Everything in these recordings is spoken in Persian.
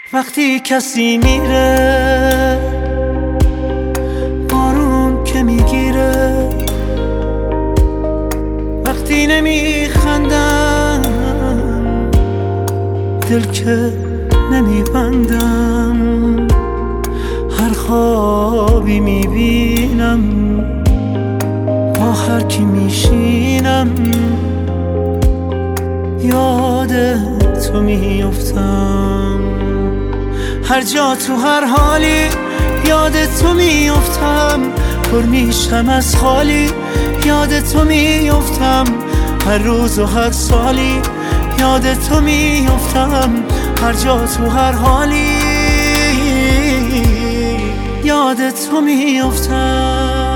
وقتی کسی میره، بارون که میگیره، وقتی نمیخندم، دل که نمیبندم، هر خوابی میبینم، با هر کی میشینم، یاد تو میافتم. هر جا تو هر حالی یاد تو میافتم، پر میشم از خالی یاد تو میافتم، هر روز و هر سالی یاد تو میافتم، هر جا تو هر حالی یاد تو میافتم.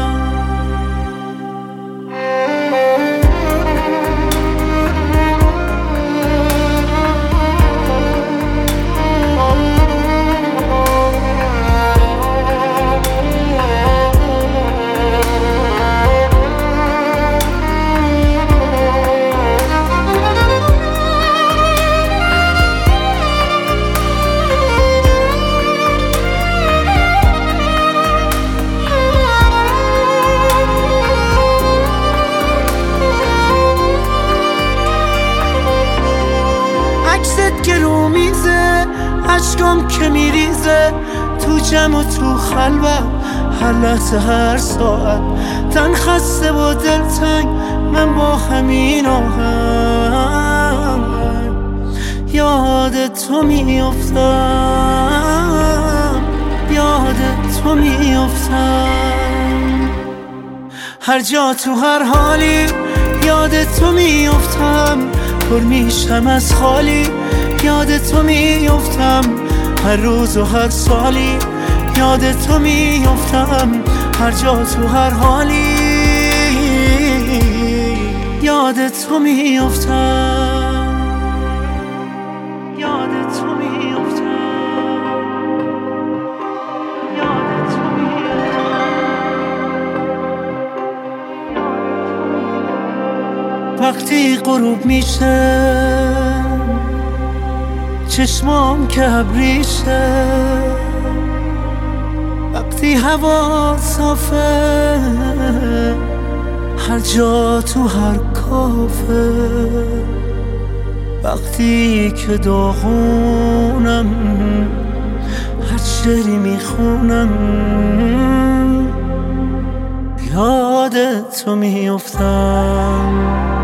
که رو میزه، عشقم که میریزه، تو جمع و تو خلوت، هر لحظه هر ساعت، تن خسته و دلتنگ، من با همین آهنگ یاد تو میافتم، یاد تو میافتم. هر جا تو هر حالی یاد تو میافتم، پر میشم از خالی یاد تو میافتم، هر روز و هر سالی یاد تو میافتم، هر جا تو هر حالی یاد تو میافتم، یاد تو میافتم، یاد تو میافتم. وقتی غروب میشه، چشمام که ابریشه، وقتی هوا صافه، هر جا تو هر کافه، وقتی که داغونم، هر شعری میخونم، یاد تو میافتم.